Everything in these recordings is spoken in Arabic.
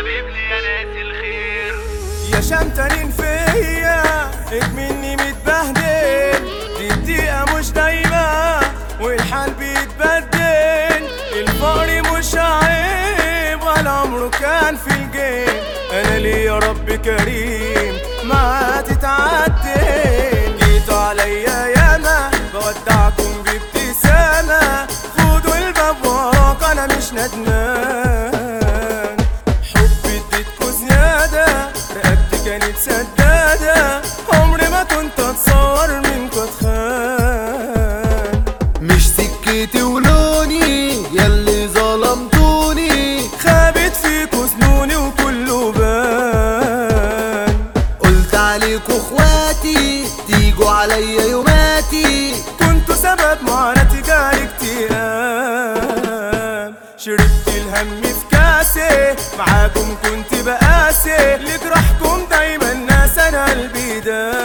حبيب لي يا ناس الخير. يا شمتانين فيا مني متبهدل، دي الدقيقة مش دايما والحال بيتبدل. الفقر مش عيب ولا عمره كان في الجيب، انا ليه يا رب كريم ما تتعدل. جيتوا عليا ياما بودعكم بابتسامة، خدوا الباب وراك انا مش ندمان. حبي اديتكوا زيادة، رقبتي كانت سدادة، عمري ما كنت اتصور منكوا اتخان. مش سكتي ولوني ياللي ظلمتوني، خابت فيكوا سنوني وكله بان. قلت عليكوا اخواتي تيجوا عليا يوماتي، كنتوا سبب معاناتي جالي اكتئاب. شربت الهم في كاسي، معاكم كنت بقاسي، لجرحكم دايما ناس انا قلبي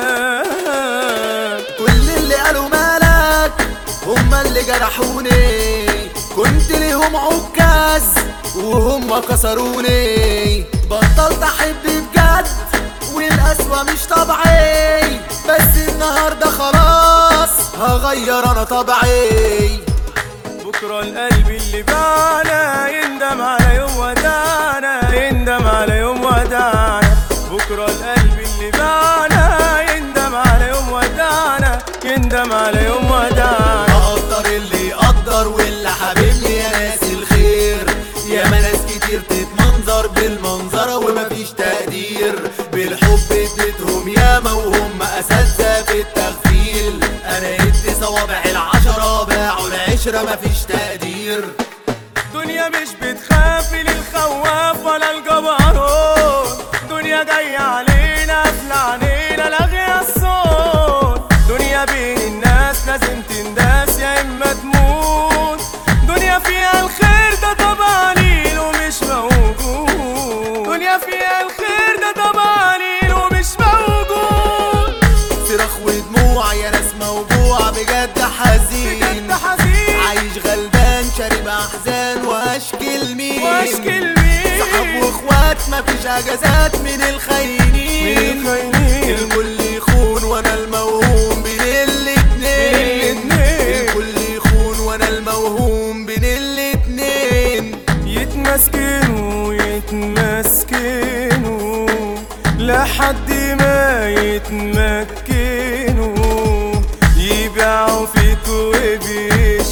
داب. كل اللي قالوا مالك هما اللي جرحوني، كنت ليهم عكاز وهم كسروني. بطلت احب بجد والقسوة مش طبعي، بس النهاردة خلاص هغير انا طبعي. بكرة القلب اللي بانا يندم على يوم ودانا، يندم على يوم ودانا. بكرة القلب اللي بانا يندم على يوم ودانا، يندم على يوم ودانا. اقدر اللي يقدر واللي حبيبني يا ناس الخير، يا ما ناس كتير تتمنظر بالمنظرة ومفيش تقدير. بالحب اديتهم ياما وهم اساتذة في التغفيل، انا ادي صوابع العشرة باعوا العشرة مفيش تقدير. دنيا مش بتخاف للخواف ولا الجبروت، دنيا جاية علينا قافلة علينا لاغية الصوت. دنيا بين الناس لازم تنداس يا اما تموت، دنيا فيها الخير ده طبعا قليل ومش موجود، دنيا فيها الخير ده طبعا قليل ومش موجود. صراخ ودموع يا ناس موجوع بجد حزين، بجد حزين، عايش غلبان شارب احزان واشكي لمين، واشكي لمين. صحاب واخوات مفيش اجازات من الخاينين، الكل يخون وانا الموهوم بين الاتنين، الكل يخون وانا الموهوم بين الاتنين. يتمسكنوا يتمسكنوا لحد ما يتمكنوا، يبيعوا فيكوا وبيشتروا